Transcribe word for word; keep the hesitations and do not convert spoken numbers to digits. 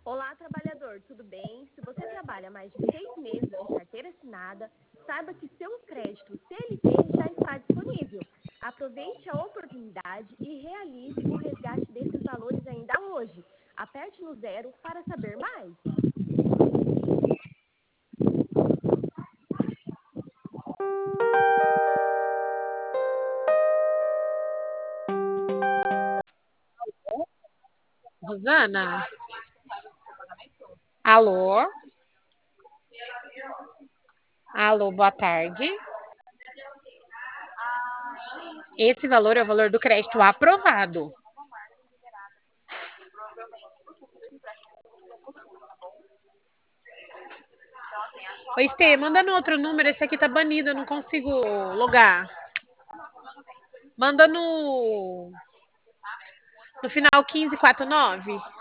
Olá, trabalhador, tudo bem? Se você trabalha mais de seis meses de carteira assinada, saiba que seu crédito C L T já está disponível. Aproveite a oportunidade e realize o resgate desses valores ainda hoje. Aperte no zero para saber mais. Rosana? Alô? Alô, boa tarde. Esse valor é o valor do crédito aprovado. Oi, Stê, manda no outro número, esse aqui tá banido, eu não consigo logar. Manda no no final quinze quarenta e nove.